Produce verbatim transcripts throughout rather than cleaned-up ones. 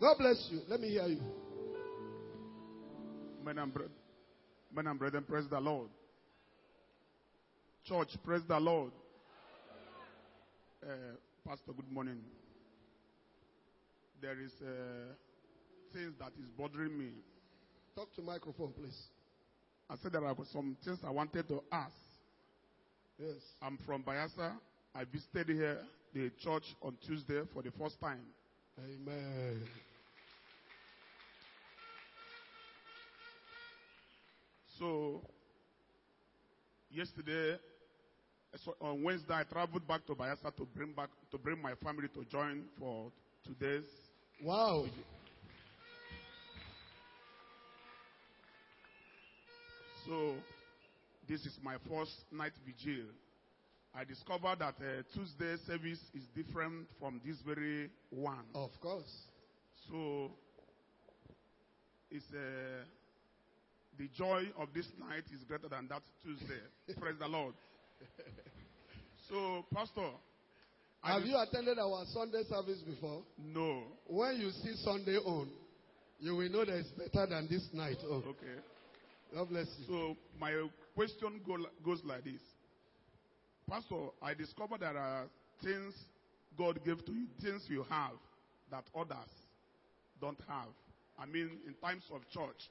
God bless you. Let me hear you. Men and, bre- men and brethren, praise the Lord. Church, praise the Lord. Uh, Pastor, good morning. There is uh, things that is bothering me. Talk to microphone, please. I said there are some things I wanted to ask. Yes. I'm from Bayelsa. I visited here, the church, on Tuesday for the first time. Amen. So, yesterday, so on Wednesday, I traveled back to Bayelsa to bring back to bring my family to join for today's. Wow. So, this is my first night vigil. I discovered that uh, Tuesday service is different from this very one. Of course. So, it's uh, the joy of this night is greater than that Tuesday. Praise the Lord. So, Pastor, I have dis- you attended our Sunday service before? No. When you see Sunday on, you will know that it's better than this night on. Okay. God bless you. So, my question go, goes like this. Pastor, I discovered there are things God gave to you, things you have that others don't have. I mean, in times of church.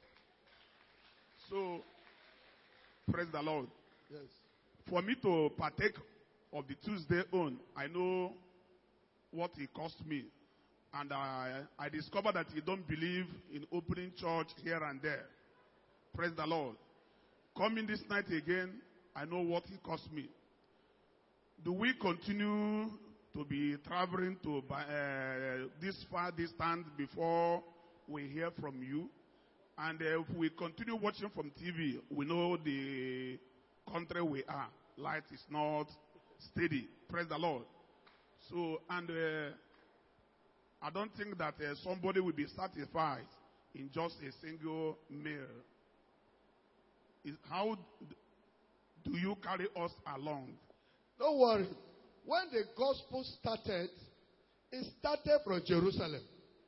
So, praise the Lord. Yes. For me to partake of the Tuesday on, I know what it cost me. And I, I discovered that you don't believe in opening church here and there. Praise the Lord. Coming this night again, I know what it cost me. Do we continue to be traveling to uh, this far distance before we hear from you? And uh, if we continue watching from T V, we know the country we are. Light is not steady. Praise the Lord. So, and uh, I don't think that uh, somebody will be satisfied in just a single meal. Is, how do you carry us along? Don't worry. When the gospel started, it started from Jerusalem.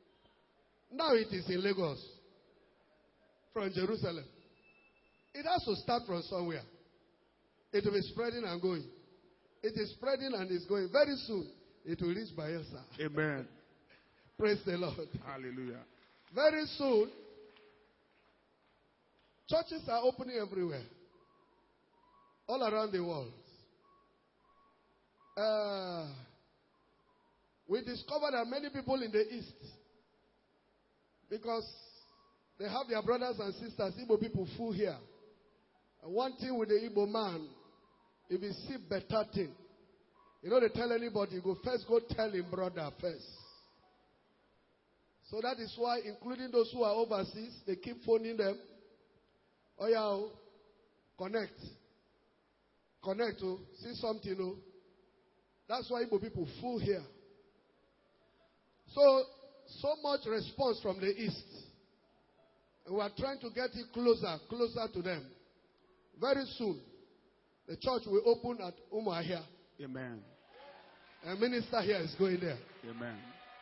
Now it is in Lagos. From Jerusalem. It has to start from somewhere. It will be spreading and going. It is spreading and is going. Very soon, it will reach Bayelsa. Amen. Praise the Lord. Hallelujah. Very soon, churches are opening everywhere. All around the world. Uh, we discovered that many people in the East, because they have their brothers and sisters, Igbo people full here. And one thing with the Igbo man, if you see better thing, you know they tell anybody, you go first go tell him brother first. So that is why, including those who are overseas, they keep phoning them. Oh yeah, oh, connect. Connect, oh, see something, oh. That's why Igbo people full here. So, so much response from the East. We are trying to get it closer, closer to them. Very soon, the church will open at Umuahia. Amen. A minister here is going there. Amen.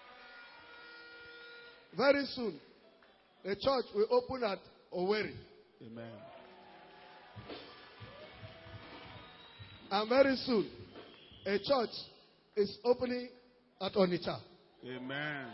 Very soon, the church will open at Owerri. Amen. And very soon, a church is opening at Onitsha. Amen.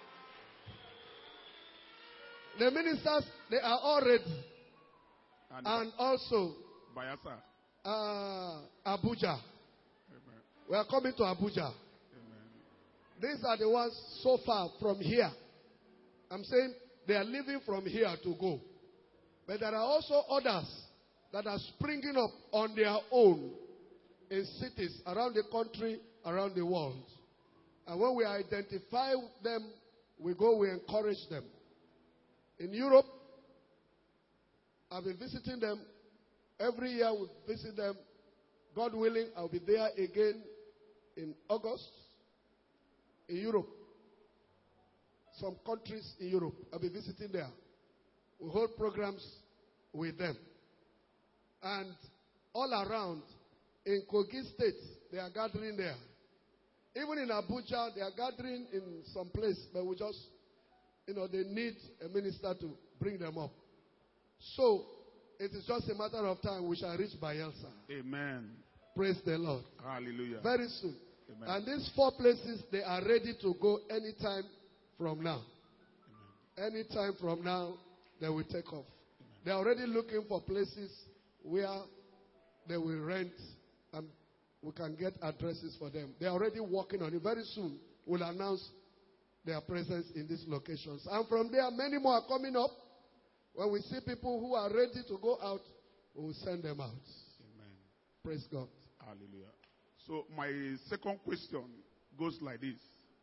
The ministers, they are all ready. And, And also, Bayelsa. uh, Abuja. Amen. We are coming to Abuja. Amen. These are the ones so far from here. I'm saying they are leaving from here to go. But there are also others that are springing up on their own in cities around the country, around the world. And when we identify them, we go, we encourage them. In Europe, I've been visiting them. Every year we visit them. God willing, I'll be there again in August in Europe. Some countries in Europe, I'll be visiting there. We hold programs with them. And all around, in Kogi State, they are gathering there. Even in Abuja, they are gathering in some place, but we just you know, they need a minister to bring them up. So, it is just a matter of time we shall reach Bayelsa. Amen. Praise the Lord. Hallelujah. Very soon. Amen. And these four places, they are ready to go anytime from now. Amen. Anytime from now, they will take off. Amen. They are already looking for places where they will rent and we can get addresses for them. They are already working on it. Very soon, we'll announce their presence in these locations. And from there, many more are coming up. When we see people who are ready to go out, we will send them out. Amen. Praise God. Hallelujah. So my second question goes like this.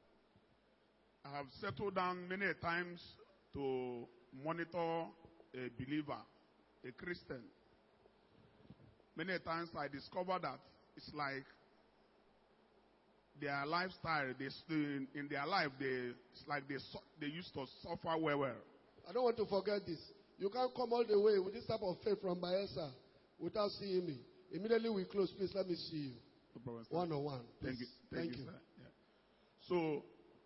I have settled down many times to monitor a believer, a Christian. Many times I discover that it's like their lifestyle, they, in, in their life, they, it's like they, they used to suffer well, well. I don't want to forget this. You can't come all the way with this type of faith from Bayelsa without seeing me. Immediately we close, please let me see you. No problem, one on one. Thank you. Thank, Thank you, you. sir. Yeah. So,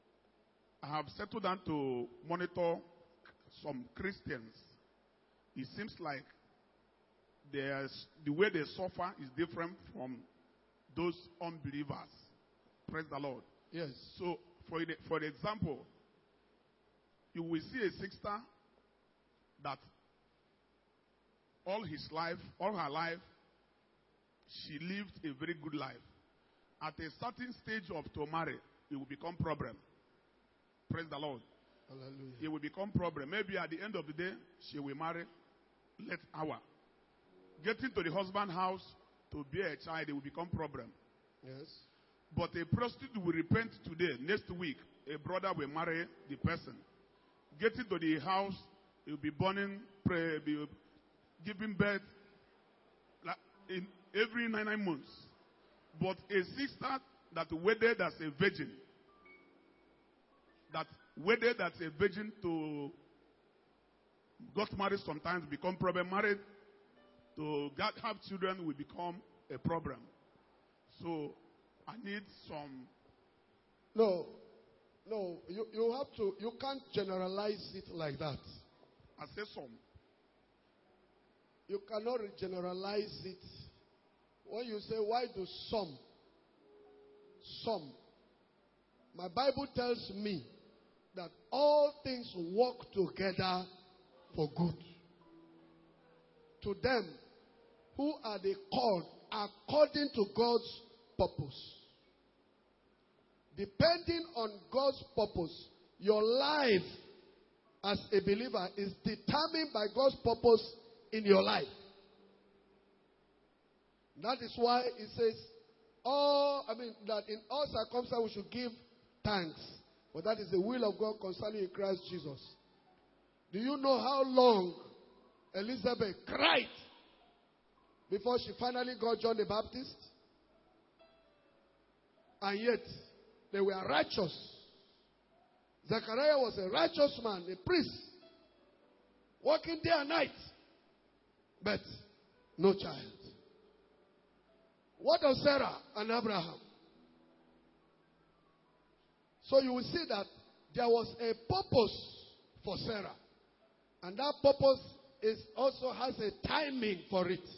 I have settled down to monitor some Christians. It seems like there's, the way they suffer is different from those unbelievers. Praise the Lord. Yes. So, for, the, for example, you will see a sister that all his life, all her life, she lived a very good life. At a certain stage of to marry, it will become problem. Praise the Lord. Hallelujah. It will become problem. Maybe at the end of the day, she will marry late hour. Getting to the husband's house to bear a child, it will become problem. Yes. But a prostitute will repent today. Next week, a brother will marry the person. Getting to the house, he will be burning, pray, be giving birth in every nine, nine months. But a sister that wedded as a virgin, that wedded as a virgin to got married sometimes become problem. Married to get, have children will become a problem. So I need some. No, no, you, you have to, you can't generalize it like that. I say some. You cannot generalize it. When you say, why do some? Some. My Bible tells me that all things work together for good. To them who are the called according to God's purpose. Depending on God's purpose, your life as a believer is determined by God's purpose in your life. That is why it says, all, I mean, that in all circumstances we should give thanks. For that is the will of God concerning in Christ Jesus. Do you know how long Elizabeth cried before she finally got John the Baptist? And yet, they were righteous. Zechariah was a righteous man, a priest, working day and night, but no child. What of Sarah and Abraham? So you will see that there was a purpose for Sarah. And that purpose is also has a timing for it.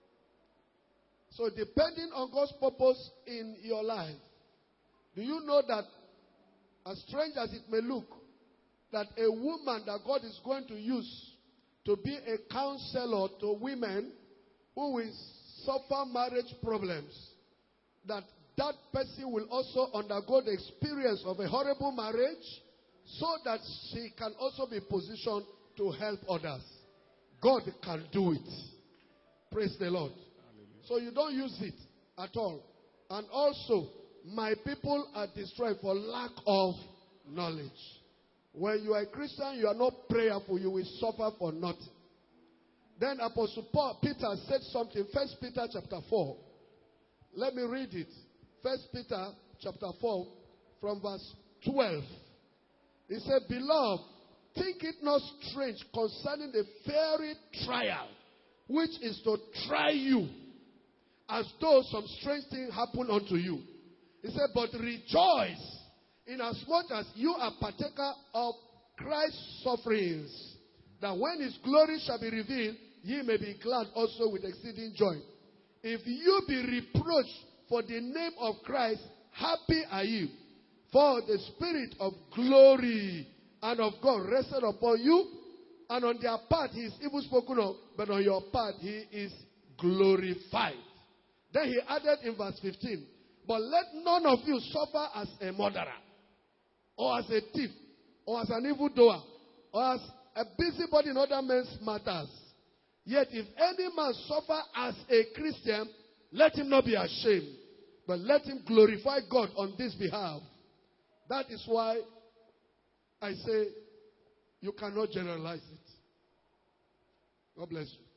So depending on God's purpose in your life, do you know that, as strange as it may look, that a woman that God is going to use to be a counselor to women who will suffer marriage problems, that that person will also undergo the experience of a horrible marriage so that she can also be positioned to help others. God can do it. Praise the Lord. Hallelujah. So you don't use it at all. And also, my people are destroyed for lack of knowledge. When you are a Christian, you are not prayerful, you will suffer for nothing. Then Apostle Paul, Peter said something, First Peter chapter four. Let me read it. First Peter chapter four from verse twelve. He said, Beloved, think it not strange concerning the very trial, which is to try you, as though some strange thing happened unto you. He said, but rejoice, inasmuch as you are partaker of Christ's sufferings, that when his glory shall be revealed, ye may be glad also with exceeding joy. If you be reproached for the name of Christ, happy are you, for the Spirit of glory and of God rested upon you, and on their part he is evil spoken of, but on your part he is glorified. Then he added in verse fifteen, but let none of you suffer as a murderer, or as a thief, or as an evildoer, or as a busybody in other men's matters. Yet if any man suffer as a Christian, let him not be ashamed, but let him glorify God on this behalf. That is why I say you cannot generalize it. God bless you.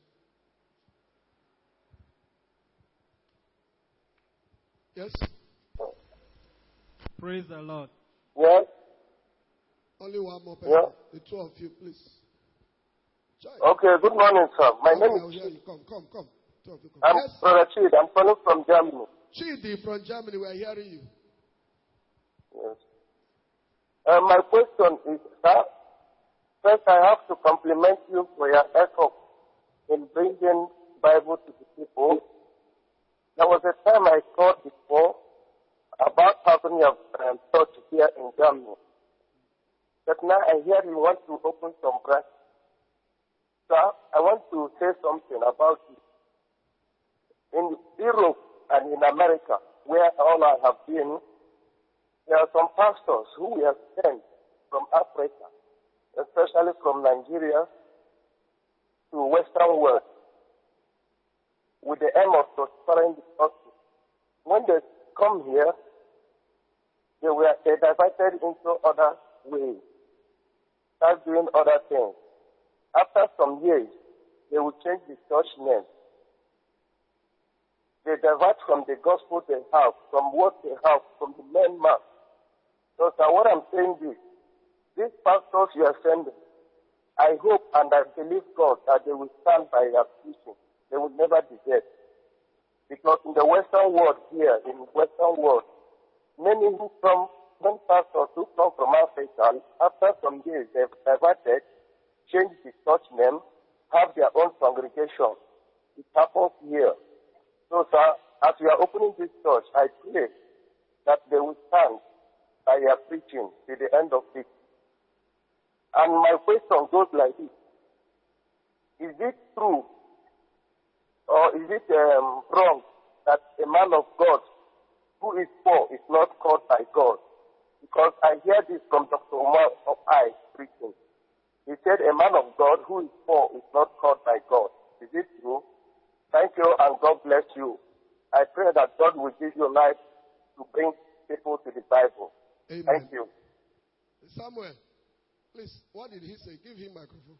Yes? Praise the Lord. Yes. Only one more person. Yeah. The two of you, please. Joy. Okay, good morning, sir. My Okay, name I'll is hear you. Come, come, come. Two of you come. I'm Yes, Brother Chid. I'm calling from Germany. Chidi from Germany, we are hearing you. Yes. Uh, my question is, sir, first I have to compliment you for your effort in bringing Bible to the people. There was a time I thought before about having your um, church here in Germany. But now I hear you want to open some branches. Sir, I want to say something about it. In Europe and in America, where all I have been, there are some pastors who we have sent from Africa, especially from Nigeria, to Western world, with the aim of prospering the gospel. When they come here, they were they diverted into other ways, start doing other things. After some years, they will change the church name. They divert from the gospel they have, from what they have, from the main mass. So, sir, what I'm saying is, these pastors you are sending, I hope and I believe God that they will stand by their teaching. They will never desert. Because in the Western world here, in the Western world, many who come, many pastors who come from Africa, after some years they've diverted, changed the church name, have their own congregation. It happens here. So, sir, as we are opening this church, I pray that they will stand by your preaching to the end of it. And my question goes like this. Is it true or is it um, wrong that a man of God who is poor is not called by God? Because I hear this from Doctor Omar of I preaching. He said a man of God who is poor is not called by God. Is it true? Thank you and God bless you. I pray that God will give you life to bring people to the Bible. Amen. Thank you. Samuel, please, what did he say? Give him microphone.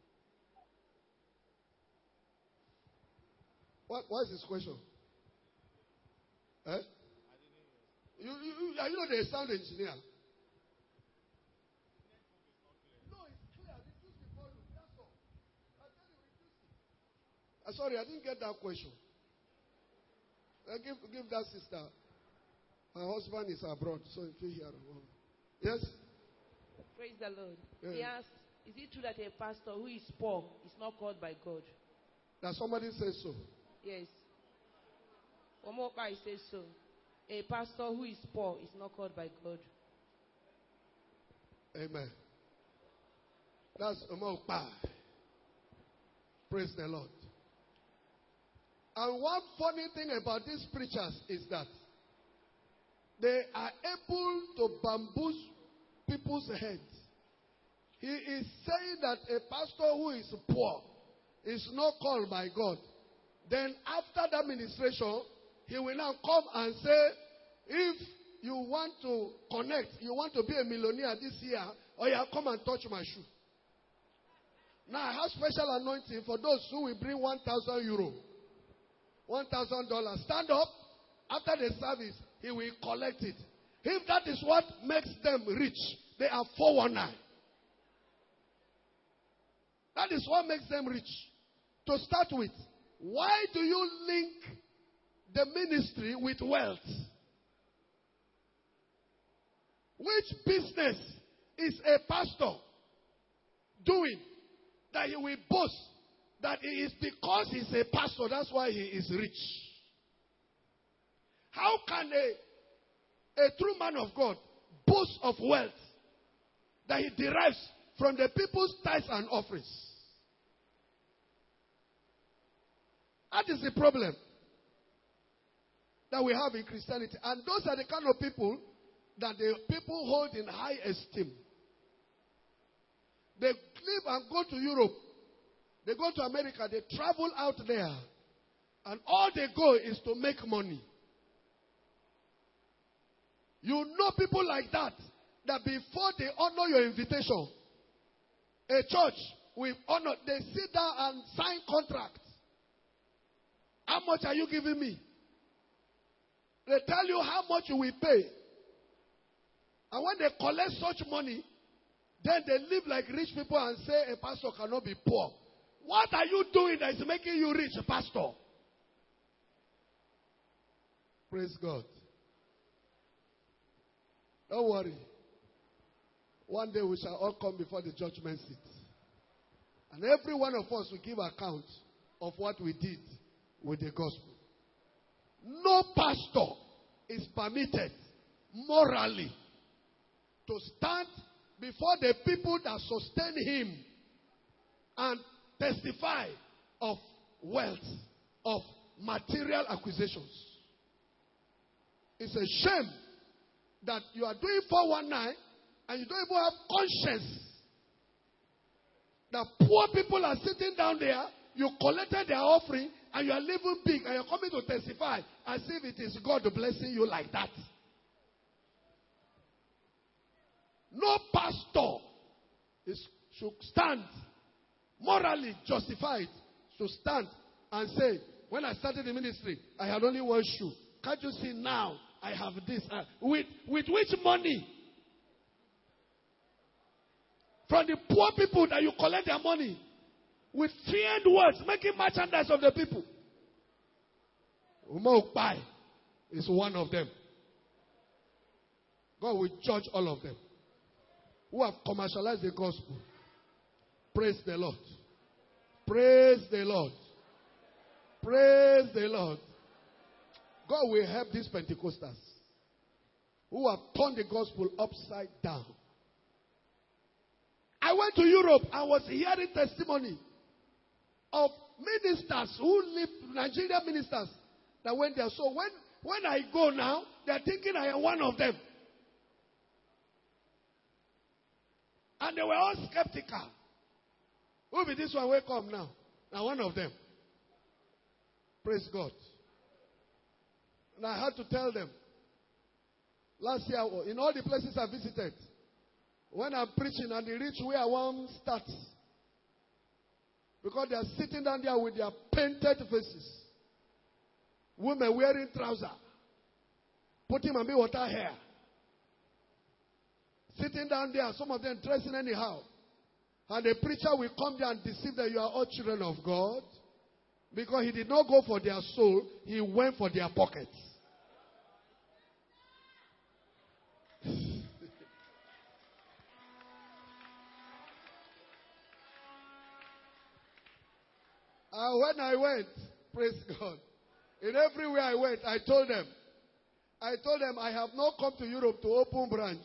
What was his question? Eh? You, you, you, you know the sound engineer. No, it's clear. Reduce the volume. That's all. I tell you, reduce it. Uh, sorry, I didn't get that question. Uh, give, give that sister. My husband is abroad, so if you hear. Yes? Praise the Lord. Yeah. He asked, is it true that a pastor who is poor is not called by God? That somebody says so. Yes. One more guy says so. A pastor who is poor is not called by God. Amen. That's Omopa. Praise the Lord. And one funny thing about these preachers is that they are able to bamboozle people's heads. He is saying that a pastor who is poor is not called by God. Then after that ministration, he will now come and say, if you want to connect, you want to be a millionaire this year, or you come and touch my shoe. Now I have special anointing for those who will bring one thousand euro, one thousand dollars. Stand up. After the service, he will collect it. If that is what makes them rich, they are four one nine. That is what makes them rich. To start with, why do you link the ministry with wealth? Which business is a pastor doing that he will boast that it is because he's a pastor, that's why he is rich. How can a, a true man of God boast of wealth that he derives from the people's tithes and offerings? That is the problem that we have in Christianity. And those are the kind of people that the people hold in high esteem. They live and go to Europe. They go to America. They travel out there. And all they go is to make money. You know people like that, that before they honor your invitation, a church will honor, they sit down and sign contracts. How much are you giving me? They tell you how much you will pay. And when they collect such money, then they live like rich people and say a pastor cannot be poor. What are you doing that is making you rich, pastor? Praise God. Don't worry. One day we shall all come before the judgment seat. And every one of us will give account of what we did with the gospel. No pastor is permitted morally to stand before the people that sustain him and testify of wealth, of material acquisitions. It's a shame that you are doing four one nine and you don't even have conscience. That poor people are sitting down there, you collected their offering, and you are living big, and you're coming to testify as if it is God blessing you like that. No pastor is, should stand, morally justified, to stand and say, when I started the ministry, I had only one shoe. Can't you see now? I have this. Uh, with, with which money? From the poor people that you collect their money. With feared words, making merchandise of the people. Umaupai is one of them. God will judge all of them who have commercialized the gospel. Praise the Lord. Praise the Lord. Praise the Lord. God will help these Pentecostals who have turned the gospel upside down. I went to Europe and was hearing testimony of ministers who live, Nigerian ministers that went there. So when, when I go now, they're thinking I am one of them. And they were all skeptical. Who be this one? Wake up now. Now one of them. Praise God. And I had to tell them. Last year, in all the places I visited, when I'm preaching and they reach where I want to start, because they are sitting down there with their painted faces, women wearing trousers, putting on me water hair, sitting down there, some of them dressing anyhow, and the preacher will come there and deceive that you are all children of God, because he did not go for their soul, he went for their pockets. And when I went, praise God, in everywhere I went, I told them, I told them I have not come to Europe to open branch.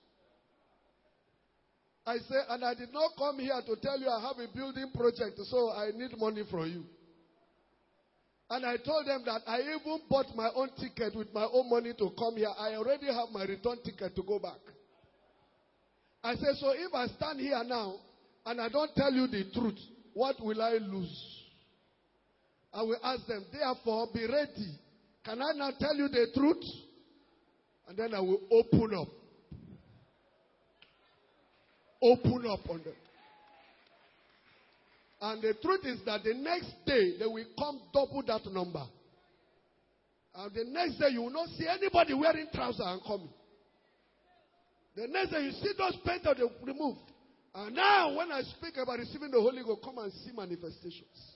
I said, and I did not come here to tell you I have a building project, so I need money from you. And I told them that I even bought my own ticket with my own money to come here. I already have my return ticket to go back. I said, so if I stand here now and I don't tell you the truth, what will I lose? I will ask them, therefore, be ready. Can I now tell you the truth? And then I will open up. Open up on them. And the truth is that the next day, they will come double that number. And the next day, you will not see anybody wearing trousers and coming. The next day, you see those painters, they remove. And now, when I speak about receiving the Holy Ghost, come and see manifestations.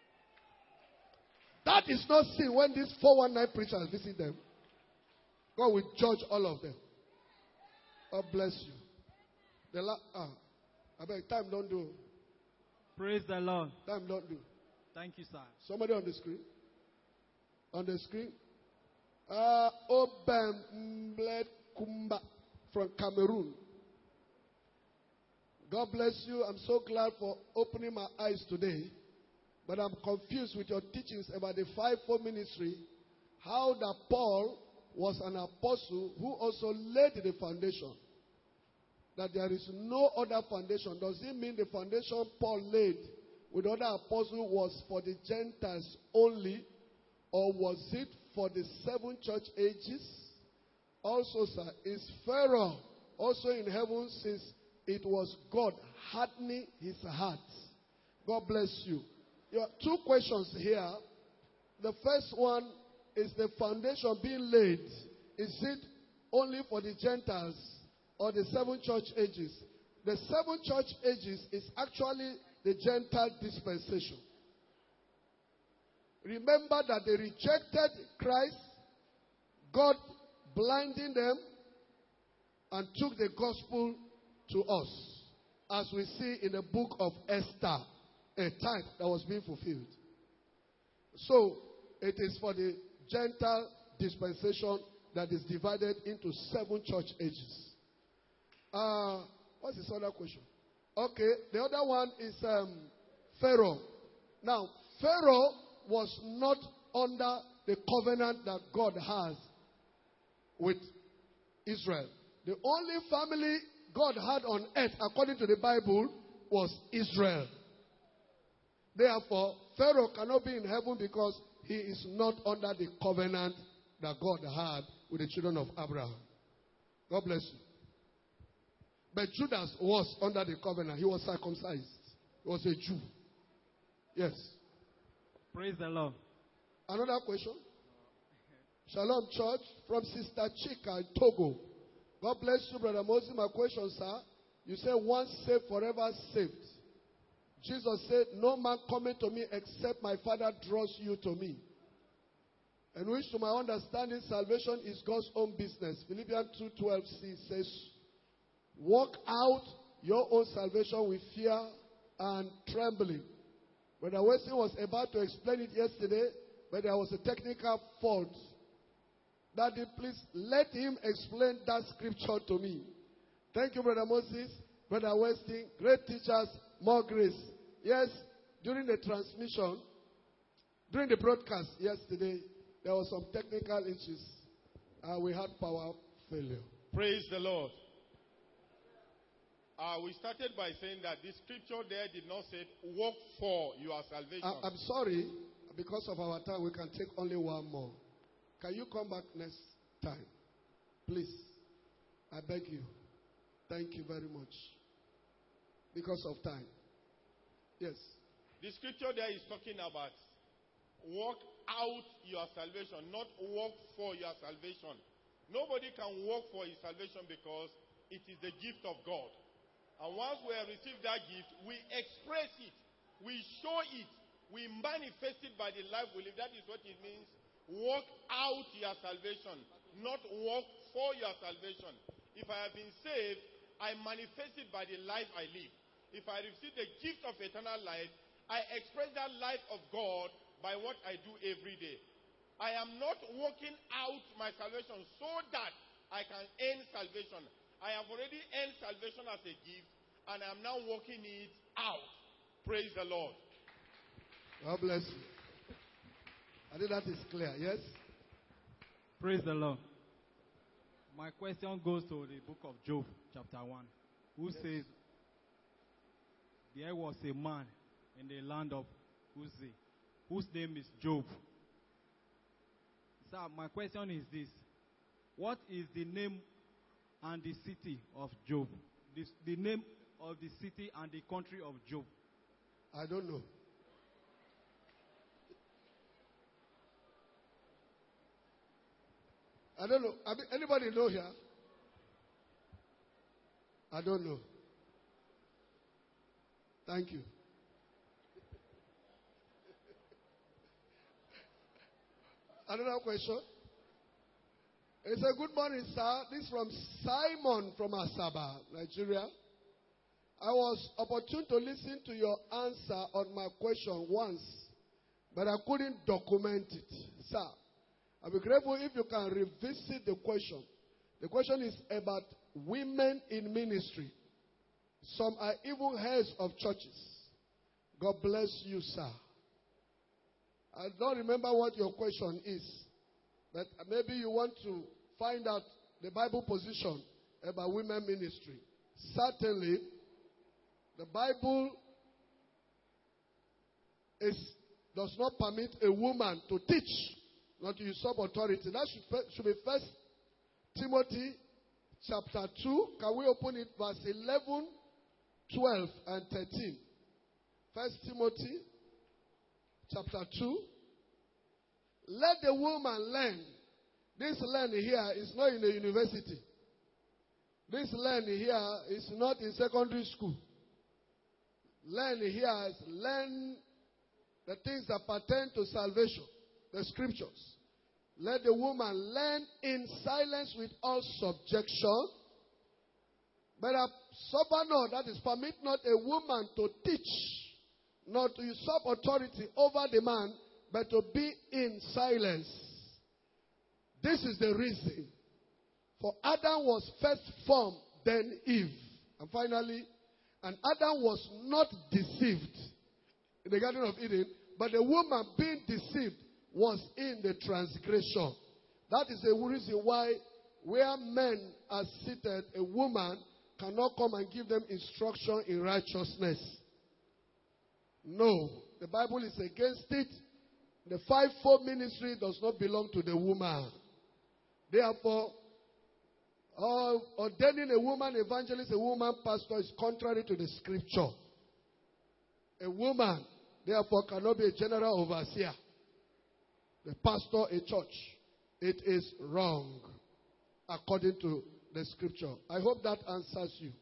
That is not sin when these four one nine preachers visit them. God will judge all of them. God bless you. The la- ah, I beg, time don't do. Praise the Lord. Time don't do. Thank you, sir. Somebody on the screen. On the screen. Uh, Obem Mbled Kumba from Cameroon. God bless you. I'm so glad for opening my eyes today. But I'm confused with your teachings about the fivefold ministry. How that Paul was an apostle who also laid the foundation. That there is no other foundation. Does it mean the foundation Paul laid with other apostles was for the Gentiles only? Or was it for the seven church ages? Also, sir, is Pharaoh also in heaven since it was God hardening his heart? God bless you. There are two questions here. The first one is the foundation being laid. Is it only for the Gentiles or the seven church ages? The seven church ages is actually the Gentile dispensation. Remember that they rejected Christ, God blinding them, and took the gospel to us, as we see in the book of Esther, a type that was being fulfilled. So, it is for the Gentile dispensation that is divided into seven church ages. Uh, what's this other question? Okay, the other one is um, Pharaoh. Now, Pharaoh was not under the covenant that God has with Israel. The only family God had on earth, according to the Bible, was Israel. Therefore, Pharaoh cannot be in heaven because he is not under the covenant that God had with the children of Abraham. God bless you. But Judas was under the covenant. He was circumcised. He was a Jew. Yes. Praise the Lord. Another question? Shalom Church from Sister Chika in Togo. God bless you, Brother Moses. My question, sir. You say once saved, forever saved. Jesus said, no man cometh to me except my Father draws you to me. And which to my understanding, salvation is God's own business. Philippians two twelve c says, work out your own salvation with fear and trembling. Brother Wesley was about to explain it yesterday, but there was a technical fault. Daddy, please let him explain that scripture to me. Thank you, Brother Moses, Brother Wesley, great teachers, more grace. Yes, during the transmission, during the broadcast yesterday, there were some technical issues. Uh, we had power failure. Praise the Lord. Uh, we started by saying that the scripture there did not say, work for your salvation. I, I'm sorry, because of our time, we can take only one more. Can you come back next time? Please. I beg you. Thank you very much. Because of time. Yes. The scripture there is talking about work out your salvation, not work for your salvation. Nobody can work for his salvation because it is the gift of God. And once we have received that gift, we express it, we show it, we manifest it by the life we live. That is what it means. Work out your salvation, not work for your salvation. If I have been saved, I manifest it by the life I live. If I receive the gift of eternal life, I express that life of God by what I do every day. I am not working out my salvation so that I can earn salvation. I have already earned salvation as a gift, and I am now working it out. Praise the Lord. God bless you. I think that is clear, yes? Praise the Lord. My question goes to the book of Job, chapter one, who yes. says, there was a man in the land of Uzi, whose name is Job. Sir, my question is this. What is the name and the city of Job? This, the name of the city and the country of Job? I don't know. I don't know. I mean, anybody know here? I don't know. Thank you. Another question. It's a good morning, sir. This is from Simon from Asaba, Nigeria. I was opportune to listen to your answer on my question once, but I couldn't document it. Sir, I'll be grateful if you can revisit the question. The question is about women in ministry. Some are even heads of churches. God bless you, sir. I don't remember what your question is, but maybe you want to find out the Bible position about women ministry. Certainly, the Bible is, does not permit a woman to teach, not to usurp authority. That should, should be First Timothy chapter two. Can we open it? Verse eleven, twelve, and thirteen. First Timothy chapter two. Let the woman learn. This learn here is not in a university. This learn here is not in secondary school. Learn here is learn the things that pertain to salvation, the scriptures. Let the woman learn in silence with all subjection. But a sober, that is, permit not a woman to teach, not to usurp authority over the man, but to be in silence. This is the reason. For Adam was first formed, then Eve. And finally, and Adam was not deceived in the Garden of Eden, but the woman being deceived was in the transgression. That is the reason why where men are seated, a woman cannot come and give them instruction in righteousness. No, the Bible is against it. The fivefold ministry does not belong to the woman. Therefore, uh, ordaining a woman evangelist, a woman pastor is contrary to the scripture. A woman, therefore, cannot be a general overseer. The pastor, a church. It is wrong, according to the scripture. I hope that answers you.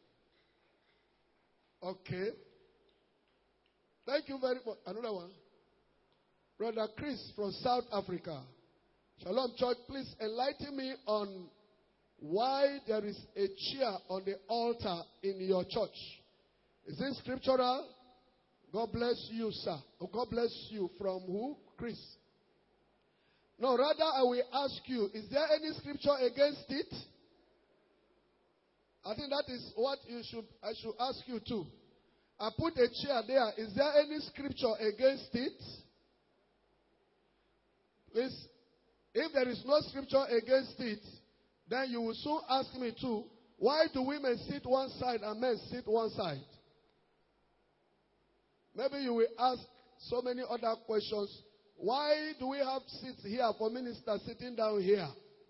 Okay. Thank you very much. Another one. Brother Chris from South Africa. Shalom Church, please enlighten me on why there is a chair on the altar in your church. Is it scriptural? God bless you, sir. Oh, God bless you. From who? Chris. No, rather I will ask you, is there any scripture against it? I think that is what you should I should ask you too. I put a chair there. Is there any scripture against it? Please, if there is no scripture against it, then you will soon ask me too, why do women sit one side and men sit one side? Maybe you will ask so many other questions. Why do we have seats here for ministers sitting down here?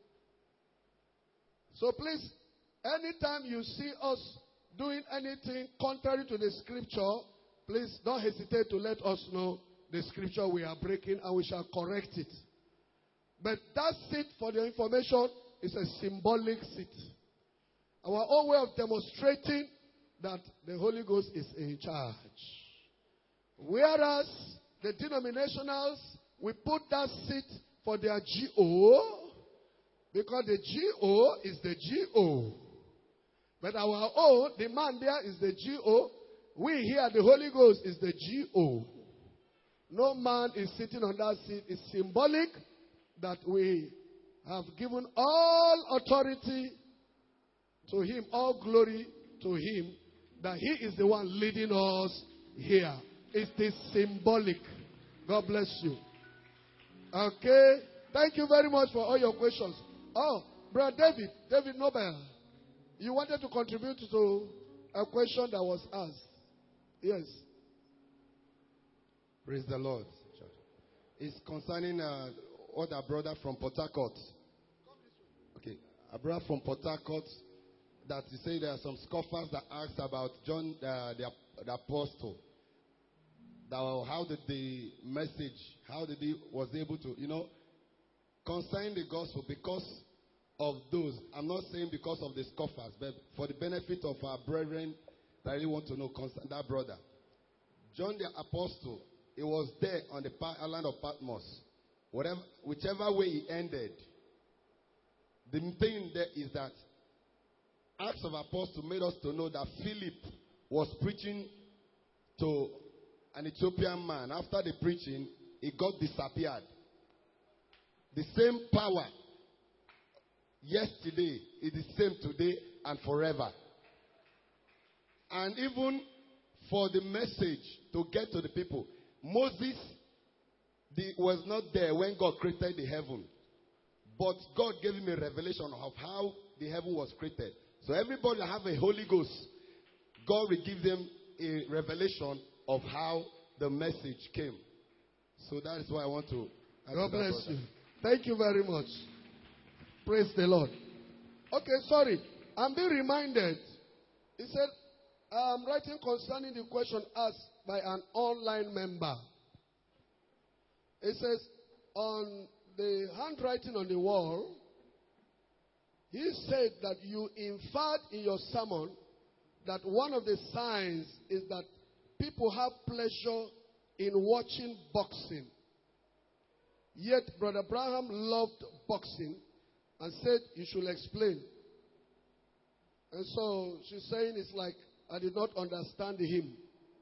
So please, anytime you see us doing anything contrary to the scripture, please don't hesitate to let us know the scripture we are breaking and we shall correct it. But that seat, for the information, is a symbolic seat. Our own way of demonstrating that the Holy Ghost is in charge. Whereas the denominationals, we put that seat for their G O, because the G O is the G O. But our own, the man there is the G O. We here, the Holy Ghost is the G O. No man is sitting on that seat. It's symbolic that we have given all authority to him, all glory to him, that he is the one leading us here. It is symbolic. God bless you. Okay. Thank you very much for all your questions. Oh, Brother David, David Nobel, you wanted to contribute to a question that was asked. Yes. Praise the Lord. It's concerning uh, what our brother from Port Harcourt. Okay, a brother from Port Harcourt that he said there are some scoffers that asked about John uh, the, the apostle. That how did the message, how did he was able to, you know, concerning the gospel because of those. I'm not saying because of the scoffers, but for the benefit of our brethren that really want to know concerning that brother. John the apostle, he was there on the island of Patmos. Whatever, whichever way he ended, the thing there is that Acts of Apostles made us to know that Philip was preaching to an Ethiopian man. After the preaching, he got disappeared. The same power yesterday is the same today and forever. And even for the message to get to the people, Moses the, was not there when God created the heaven. But God gave him a revelation of how the heaven was created. So everybody that have a Holy Ghost, God will give them a revelation of how the message came. So that is why I want to... God bless you. Thank you very much. Praise the Lord. Okay, sorry. I'm being reminded. He said, I'm writing concerning the question asked by an online member. It says, on the handwriting on the wall, he said that you inferred in your sermon that one of the signs is that people have pleasure in watching boxing. Yet Brother Branham loved boxing and said you should explain. And so she's saying it's like I did not understand him.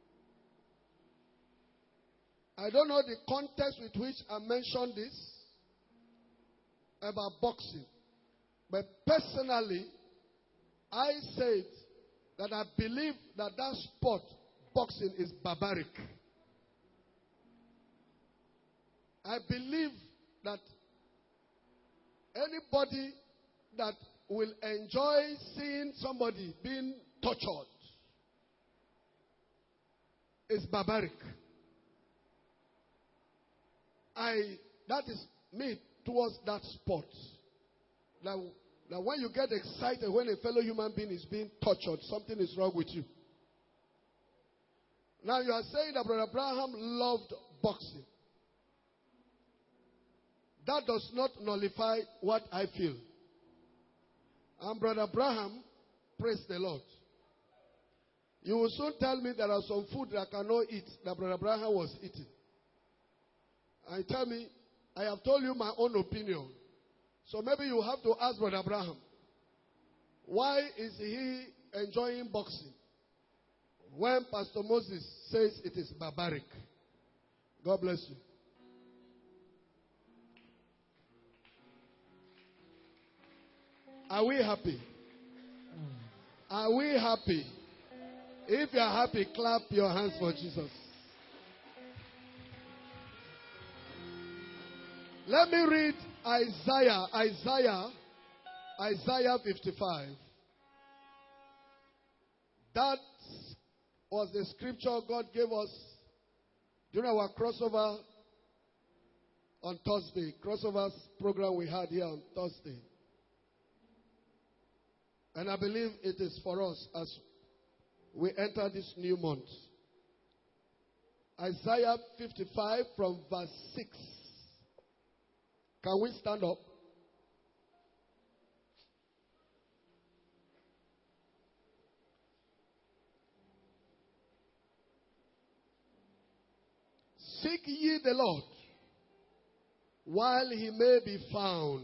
I don't know the context with which I mentioned this about boxing. But personally, I said that I believe that that sport, boxing, is barbaric. I believe that anybody that will enjoy seeing somebody being tortured is barbaric. I that is me towards that sport. That, that when you get excited when a fellow human being is being tortured, something is wrong with you. Now you are saying that Brother Abraham loved boxing. That does not nullify what I feel. And Brother Abraham, praise the Lord. You will soon tell me there are some food that I cannot eat that Brother Abraham was eating. And tell me, I have told you my own opinion. So maybe you have to ask Brother Abraham, why is he enjoying boxing when Pastor Moses says it is barbaric? God bless you. Are we happy? Are we happy? If you are happy, clap your hands for Jesus. Let me read Isaiah, Isaiah, Isaiah fifty-five. That was the scripture God gave us during our crossover on Thursday. Crossovers program we had here on Thursday. And I believe it is for us as we enter this new month. Isaiah fifty-five from verse six. Can we stand up? Seek ye the Lord while he may be found.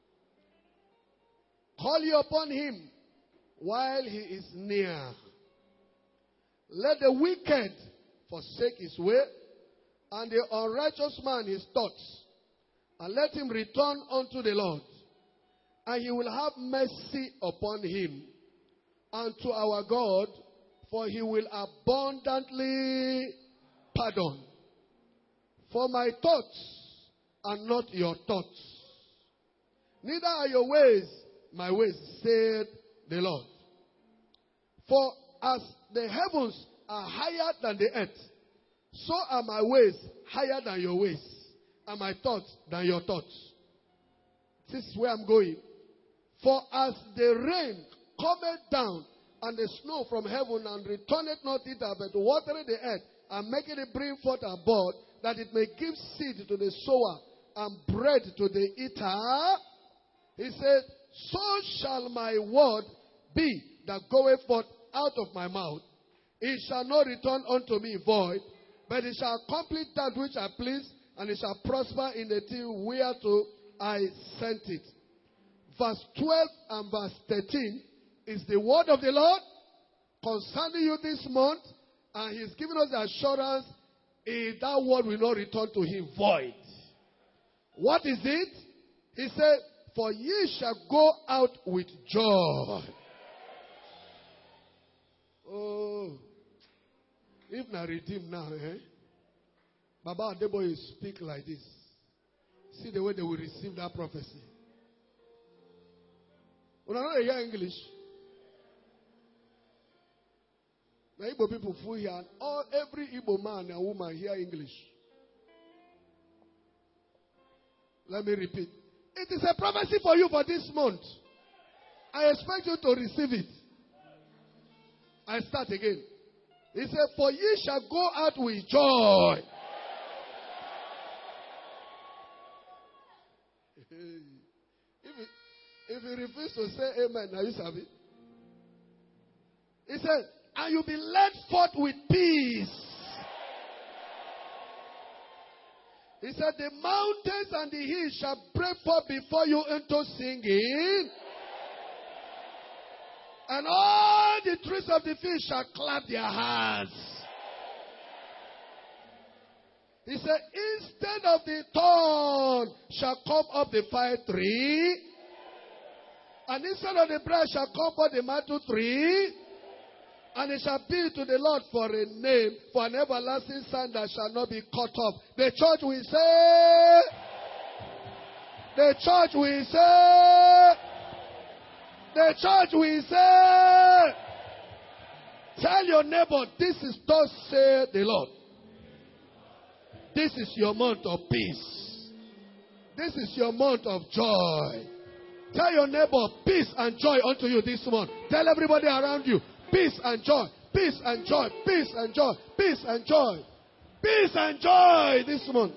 Call ye upon him while he is near. Let the wicked forsake his way, and the unrighteous man his thoughts. And let him return unto the Lord, and he will have mercy upon him, and to our God, for he will abundantly pardon. For my thoughts are not your thoughts, neither are your ways my ways, said the Lord. For as the heavens are higher than the earth, so are my ways higher than your ways, and my thoughts than your thoughts. This is where I'm going. For as the rain cometh down, and the snow from heaven, and returneth not thither, but watereth the earth, and maketh it bring forth abroad, that it may give seed to the sower, and bread to the eater, he said, so shall my word be that goeth forth out of my mouth. It shall not return unto me void, but it shall accomplish that which I please, and it shall prosper in the thing whereto I sent it. Verse twelve and verse thirteen is the word of the Lord concerning you this month, and he's giving us the assurance eh, that word will not return to him void. What is it? He said, for ye shall go out with joy. Oh, if not redeemed now, eh? Baba Adeboye speak like this. See the way they will receive that prophecy. When I know hear English, the Igbo people full here, and all every Igbo man and woman hear English. Let me repeat. It is a prophecy for you for this month. I expect you to receive it. I start again. He said, for ye shall go out with joy. If he, if he refuses to say amen, now you sabi. He said, and you'll be led forth with peace. He said, the mountains and the hills shall break forth before you into singing. And all the trees of the field shall clap their hands. He said, instead of the thorn shall come up the fire tree. And instead of the branch shall come up the myrtle tree. And it shall be to the Lord for a name, for an everlasting sign that shall not be cut off. The church will say, the church will say, the church will say, tell your neighbor, this is thus say the Lord. This is your month of peace. This is your month of joy. Tell your neighbor, peace and joy unto you this month. Tell everybody around you, peace and joy, peace and joy, peace and joy, peace and joy, peace and joy this month.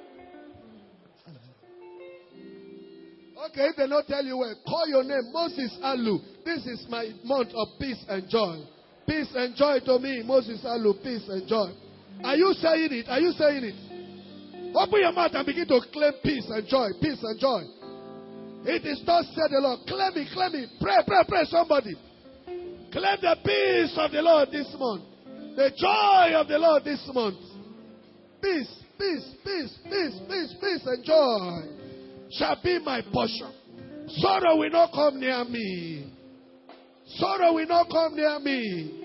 Okay, if they don't tell you well, call your name, Moses Alu. This is my month of peace and joy. Peace and joy to me, Moses Alu, peace and joy. Are you saying it? Are you saying it? Open your mouth and begin to claim peace and joy, peace and joy. It is thus said the Lord. Claim it, claim it. Pray, pray, pray, somebody. Claim the peace of the Lord this month. The joy of the Lord this month. Peace, peace, peace, peace, peace, peace, and joy shall be my portion. Sorrow will not come near me. Sorrow will not come near me.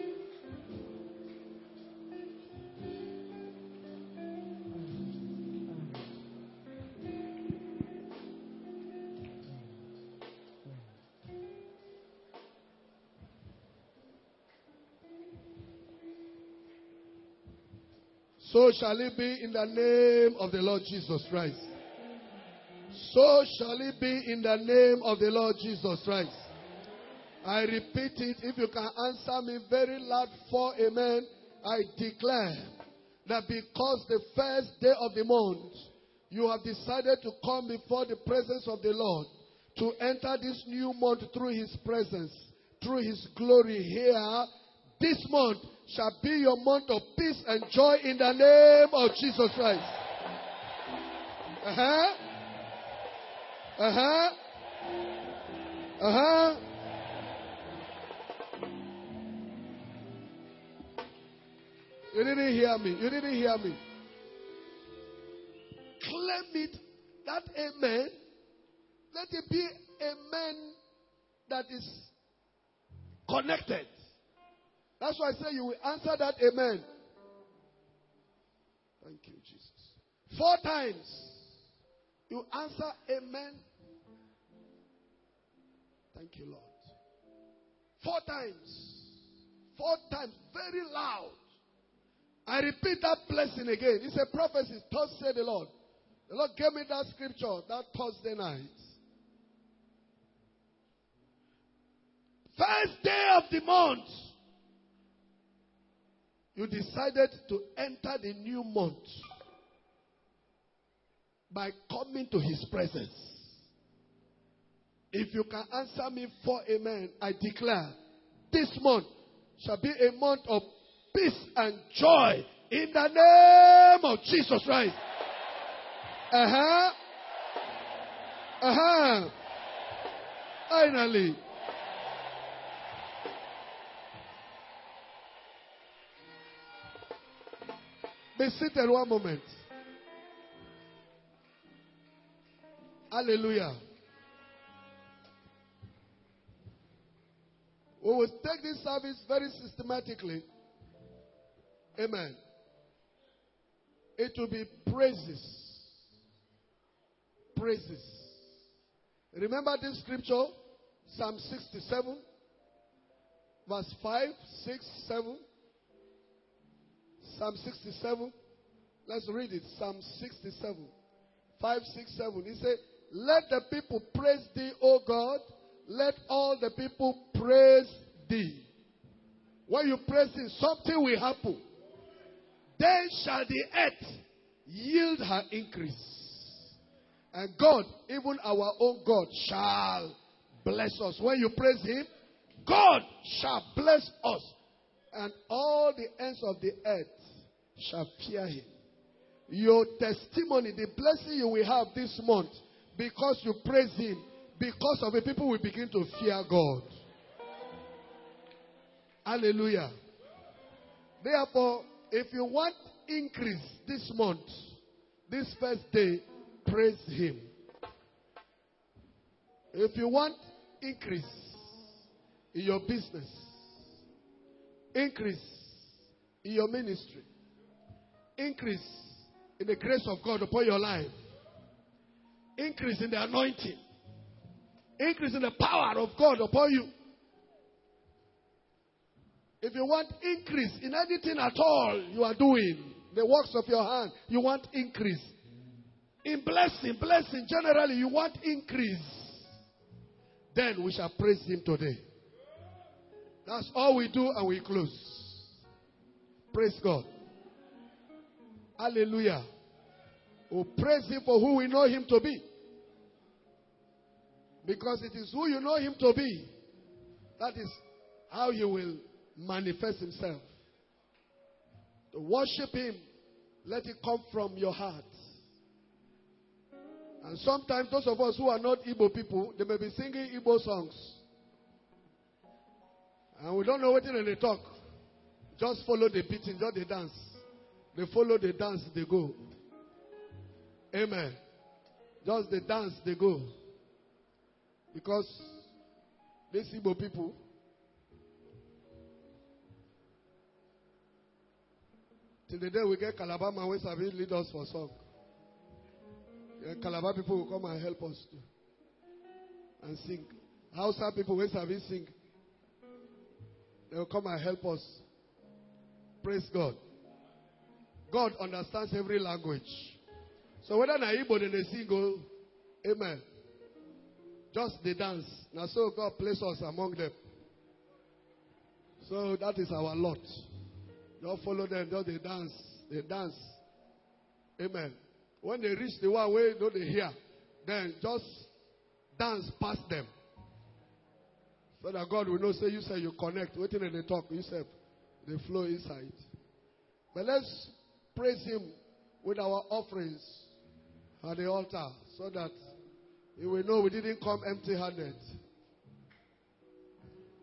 So shall it be in the name of the Lord Jesus Christ. So shall it be in the name of the Lord Jesus Christ. I repeat it. If you can answer me very loud for amen, I declare that because the first day of the month, you have decided to come before the presence of the Lord, to enter this new month through His presence, through His glory here, this month shall be your month of peace and joy in the name of Jesus Christ. Uh-huh. Uh-huh. Uh-huh. You didn't hear me. You didn't hear me. Claim it. That amen. Let it be amen that is connected. That's why I say you will answer that amen. Thank you, Jesus. Four times. You answer amen. Thank you, Lord. Four times. Four times. Very loud. I repeat that blessing again. It's a prophecy. Thus said the Lord. The Lord gave me that scripture that Thursday night. First day of the month, you decided to enter the new month by coming to His presence. If you can answer me for amen, I declare this month shall be a month of peace and joy in the name of Jesus Christ. Uh-huh. Uh-huh. Finally. Be seated one moment. Hallelujah. We will take this service very systematically. Amen. It will be praises. Praises. Remember this scripture? Psalm sixty-seven, verse five, six, seven. Psalm sixty-seven. Let's read it. Psalm sixty-seven, five, six, seven. He said, let the people praise thee, O God. Let all the people praise thee. When you praise him, something will happen. Then shall the earth yield her increase. And God, even our own God, shall bless us. When you praise him, God shall bless us. And all the ends of the earth shall fear him. Your testimony, the blessing you will have this month, because you praise him, because of it, people will begin to fear God. Hallelujah. Therefore, if you want increase this month, this first day, praise him. If you want increase in your business, increase in your ministry, increase in the grace of God upon your life, increase in the anointing, increase in the power of God upon you. If you want increase in anything at all you are doing, the works of your hand, you want increase. In blessing, blessing, generally, you want increase. Then we shall praise him today. That's all we do, and we close. Praise God. Hallelujah. We praise him for who we know him to be. Because it is who you know him to be. That is how he will manifest himself. To worship him, let it come from your heart. And sometimes those of us who are not Igbo people, they may be singing Igbo songs. And we don't know what they talk. Just follow the beating, just the dance. They follow the dance, they go. Amen. Just the dance, they go. Because these Igbo people, till the day we get Calabar man, we service lead us for song. And Calabar people will come and help us too. And sing. Hausa people will service sing. They will come and help us. Praise God. God understands every language. So whether na Igbo then they sing, go, amen. Just the dance. Now so God place us among them. So that is our lot. Don't follow them, just they dance. They dance. Amen. When they reach the one way, don't they hear? Then just dance past them. So that God will know, say you say you connect. Waiting and they talk, you say they flow inside. But let's praise him with our offerings at the altar so that he will know we didn't come empty-handed.